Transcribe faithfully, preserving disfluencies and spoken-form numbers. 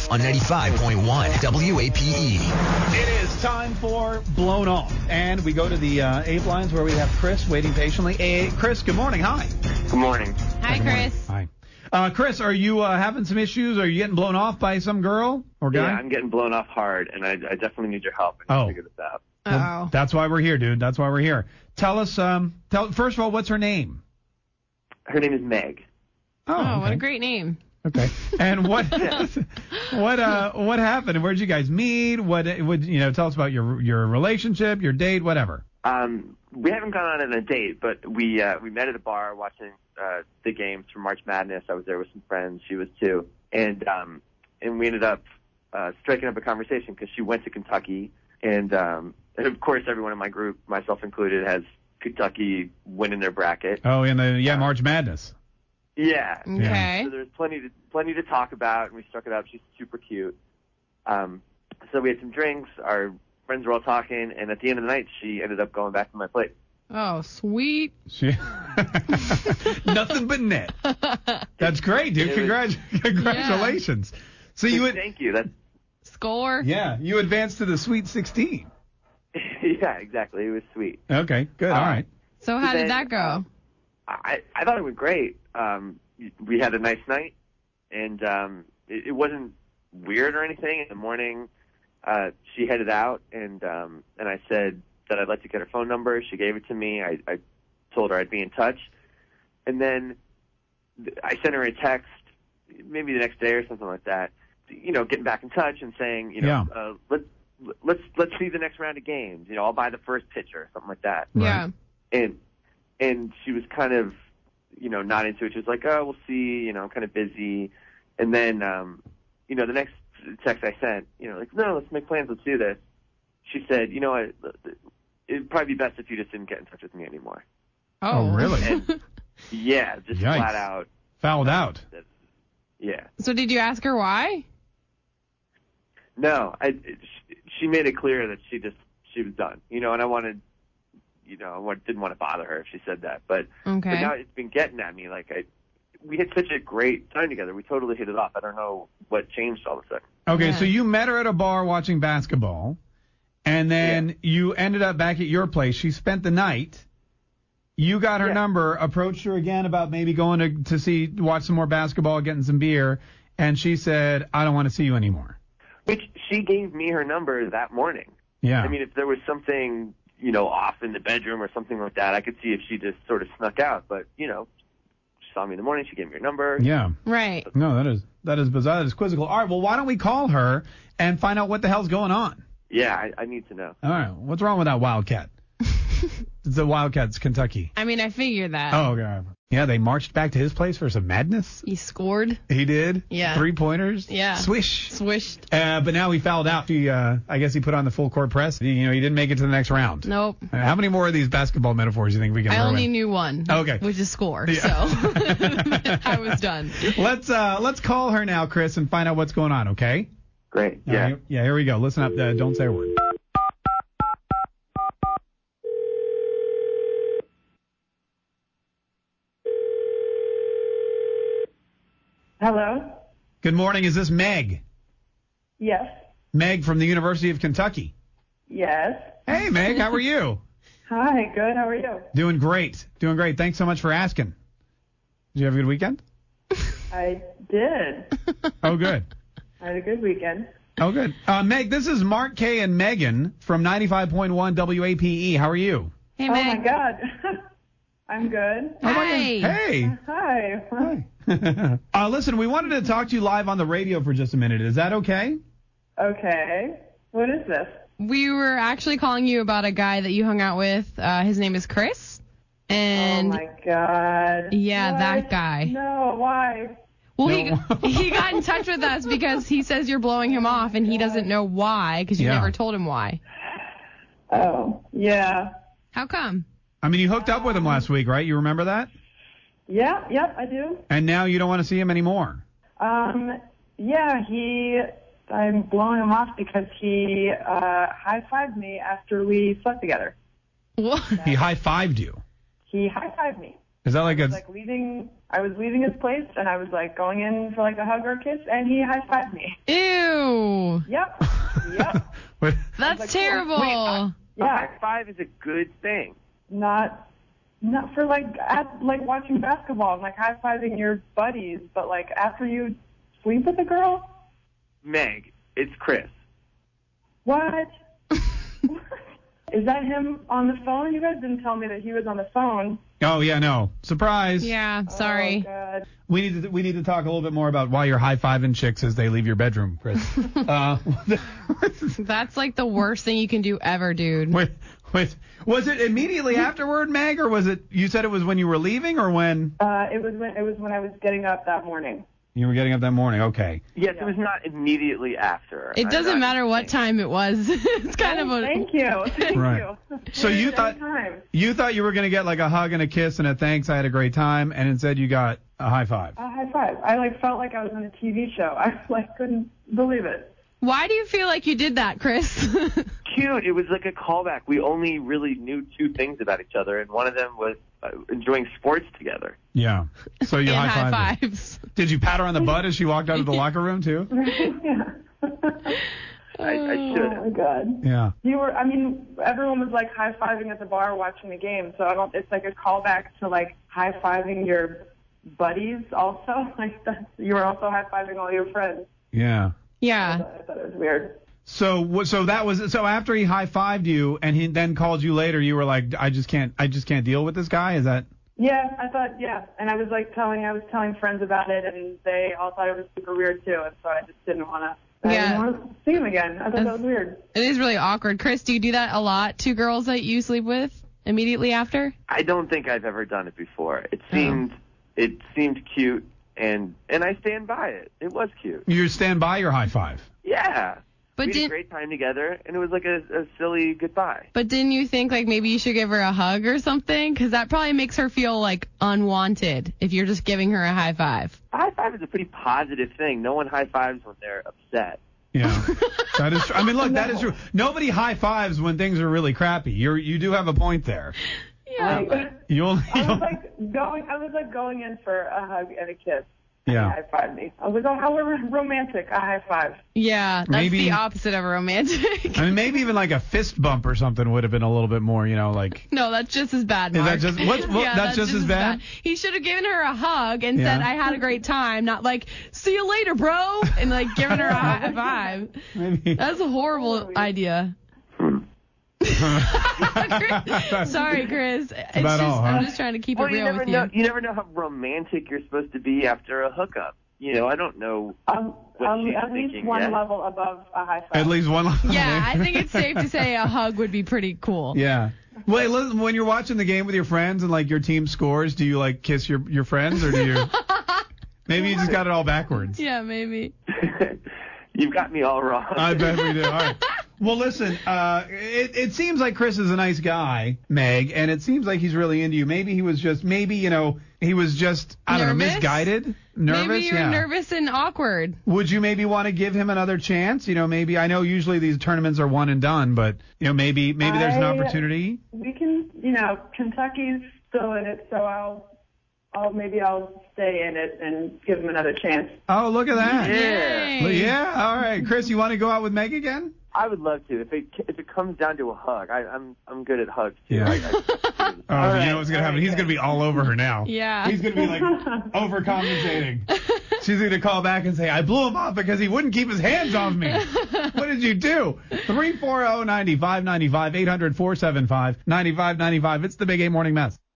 on ninety-five point one W A P E. It is time for Blown Off. And we go to the uh, Ape lines where we have Chris waiting patiently. Hey, Chris, good morning. Hi. Good morning. Hi, Good morning. Chris. Hi. Uh, Chris, are you uh, having some issues? Are you getting blown off by some girl or guy? Yeah, I'm getting blown off hard, and I, I definitely need your help. I need Oh. to figure this out. Well, Oh. that's why we're here, dude. That's why we're here. Tell us, um, tell first of all, what's her name? Her name is Meg. Oh, okay. what a great name. Okay. And what, what, uh, what happened? Where'd you guys meet? What would you know? Tell us about your your relationship, your date, whatever. Um, we haven't gone on a date, but we uh, we met at a bar watching uh, the games for March Madness. I was there with some friends. She was too, and um, and we ended up uh, striking up a conversation because she went to Kentucky, and um, and of course everyone in my group, myself included, has Kentucky winning their bracket. Oh, and the yeah, March Madness. Yeah. Okay. So there's plenty to plenty to talk about, and we struck it up. She's super cute. Um, so we had some drinks. Our friends were all talking, and at the end of the night, she ended up going back to my place. Oh, sweet. She, nothing but net. That's great, dude. It was- Congrat- congratulations. So you would, Thank you. That's Score. yeah, you advanced to the Sweet sixteen. yeah, exactly. It was sweet. Okay, good. All Uh, right. So how Then, did that go? um, I I thought it went great. Um, we had a nice night, and um, it, it wasn't weird or anything. In the morning, uh, she headed out, and um, and I said that I'd like to get her phone number. She gave it to me. I, I told her I'd be in touch, and then I sent her a text, maybe the next day or something like that. You know, getting back in touch and saying, you know, Yeah. uh, let's let's let's see the next round of games. You know, I'll buy the first pitcher, something like that. Right. Yeah. And and she was kind of, you know, not into it. She was like, oh, we'll see, you know, I'm kind of busy. And then, um, you know, the next text I sent, you know, like, no, let's make plans, let's do this. She said, you know what, it'd probably be best if you just didn't get in touch with me anymore. Oh, really? And yeah, just Yikes. flat out. Fouled out. That's, yeah. So did you ask her why? No, I, it, she made it clear that she just, she was done, you know, and I wanted, you know, I wa- didn't want to bother her if she said that, but, Okay. but now it's been getting at me. Like, I, we had such a great time together. We totally hit it off. I don't know what changed all of a sudden. Okay, Yeah. so you met her at a bar watching basketball, and then Yeah. you ended up back at your place. She spent the night. You got her Yeah. number, approached her again about maybe going to to see, watch some more basketball, getting some beer, and she said, I don't want to see you anymore. Which she gave me her number that morning. Yeah. I mean, if there was something, you know, off in the bedroom or something like that, I could see if she just sort of snuck out. But, you know, she saw me in the morning. She gave me her number. yeah. Right. No, that is that is bizarre. That is quizzical. All right, well, why don't we call her and find out what the hell's going on? Yeah, I, I need to know. All right, what's wrong with that Wildcat? It's the Wildcats, Kentucky. I mean, I figured that. Oh, okay. Yeah, they marched back to his place for some madness. He scored. He did. Yeah. Three pointers. Yeah. Swish. Swished. Uh, but now he fouled out. He, uh, I guess he put on the full court press. He, you know, he didn't make it to the next round. Nope. Uh, how many more of these basketball metaphors do you think we can I throw only in? knew one. Okay. Which is score. Yeah. So I was done. Let's uh, let's call her now, Chris, and find out what's going on. Okay? Great. Uh, Yeah. here- yeah. Here we go. Listen up. Uh, don't say a word. Hello? Good morning. Is this Meg? Yes. Meg from the University of Kentucky. Yes. Hey, Meg. How are you? Hi, good. How are you? Doing great. Doing great. Thanks so much for asking. Did you have a good weekend? I did. Oh, good. I had a good weekend. Oh, good. Uh, Meg, this is Mark Kay and Megan from ninety-five point one W A P E. How are you? Hey, Oh Meg. my God. I'm good. Hey. Hey. Hi. Hi. uh, listen, we wanted to talk to you live on the radio for just a minute. Is that okay? Okay. What is this? We were actually calling you about a guy that you hung out with. Uh, his name is Chris. And oh my God. yeah, What? that guy. No, why? well, No. he he got in touch with us because he says you're blowing him off and he doesn't know why because you Yeah. never told him why. Oh, yeah. How come? I mean, you hooked up with him last week, right? You remember that? Yeah, yep, I do. And now you don't want to see him anymore. Um, yeah, he, I'm blowing him off because he, uh, high-fived me after we slept together. What? He high-fived you. He high-fived me. Is that like I a... was like leaving, I was leaving his place and I was like going in for like a hug or a kiss and he high-fived me. Ew. Ew. Yep. Yep. Wait, That's like, terrible. Wait, I- A Yeah. high five is a good thing. Not, not for like at like watching basketball and like high fiving your buddies, but like after you sleep with a girl. Meg, it's Chris. What? Is that him on the phone? You guys didn't tell me that he was on the phone. oh yeah, no surprise. Yeah, Oh, sorry. God. We need to we need to talk a little bit more about why you're high fiving chicks as they leave your bedroom, Chris. uh, That's like the worst thing you can do ever, dude. wait, wait, was it immediately afterward, Meg, or was it? You said it was when you were leaving, or when Uh, it was when it was when I was getting up that morning. you were getting up that morning? Okay. Yes, Yeah. it was not immediately after. It I'm doesn't not matter what saying- time it was. It's kind of Oh, a. thank you. Thank Right. you. So you thought- Anytime. You thought you were gonna get like a hug and a kiss and a thanks, I had a great time, and instead you got a high five. A high five. I like felt like I was on a T V show. I like couldn't believe it. Why do you feel like you did that, Chris? Cute. It was like a callback. We only really knew two things about each other, and one of them was uh, enjoying sports together. Yeah. So you and high high fived. fives. Did you pat her on the butt as she walked out of the locker room too? Yeah. I, I should Oh have. my God. Yeah. You were. I mean, everyone was like high fiving at the bar watching the game. So I don't. It's like a callback to like high fiving your buddies. Also, like that, you were also high fiving all your friends. Yeah. Yeah. I thought it was weird. So wh- so that was so after he high fived you and he then called you later, you were like, I just can't I just can't deal with this guy. Is that? Yeah, I thought. Yeah, and I was like telling. I was telling friends about it, and they all thought it was super weird too. And so I just didn't want to. I Yeah. didn't want to see him again. I thought that was weird. It is really awkward. Chris, do you do that a lot to girls that you sleep with immediately after? I don't think I've ever done it before. It Oh. seemed it seemed cute, and and I stand by it. It was cute. You stand by your high five. Yeah. But we had a did great time together, and it was like a, a silly goodbye. but didn't you think like maybe you should give her a hug or something? Because that probably makes her feel like unwanted if you're just giving her a high five. A high five is a pretty positive thing. No one high fives when they're upset. Yeah. That is true. I mean, look, that is true. Nobody high fives when things are really crappy. You are you do have a point there. Yeah. Like, You only. I You was like going. I was like going in for a hug and a kiss. Yeah. High five me. I was like, oh, how romantic. A high five. Yeah, that's Maybe- the opposite of a romantic. I mean, maybe even like a fist bump or something would have been a little bit more, you know, like. No, that's just as bad, Is Mark. that just- what's- what- yeah, that's just as bad? He should have given her a hug and Yeah. said, I had a great time, not like, see you later, bro, and like giving her a high five. Maybe. That's a horrible idea. Sorry, Chris. It's about just, all, huh? I'm just trying to keep Well, it you real never with know. you. You never know how romantic you're supposed to be after a hookup. You know, I don't know. Um, What um, she's at least thinking, one yeah. level above a high five. At least one. Yeah, I think it's safe to say a hug would be pretty cool. Yeah. Wait, listen, when you're watching the game with your friends and like your team scores, do you like kiss your your friends or do you? Maybe you just got it all backwards. Yeah, maybe. You've got me all wrong. I bet we do. All right. Well, listen, uh, it, it seems like Chris is a nice guy, Meg, and it seems like he's really into you. Maybe he was just, maybe, you know, he was just, I don't know, Nervous? misguided? Nervous? Maybe you're yeah. nervous and awkward. Would you maybe want to give him another chance? You know, maybe, I know usually these tournaments are one and done, but, you know, maybe, maybe there's an I- opportunity. We can, you know, Kentucky's still in it, so I'll, I'll maybe I'll stay in it and give him another chance. Oh, look at that. Yeah. Well, yeah, all right. Chris, you want to go out with Meg again? I would love to. If it if it comes down to a hug, I, I'm I'm good at hugs too. Yeah. I, I, Oh, All you right, know what's going to all happen? right, He's good. going to be all over her now. Yeah. He's going to be like overcompensating. She's going to call back and say, I blew him off because he wouldn't keep his hands off me. What did you do? three four zero, nine five nine five, eight hundred, four seven five, nine five nine five. It's the Big A Morning Mess.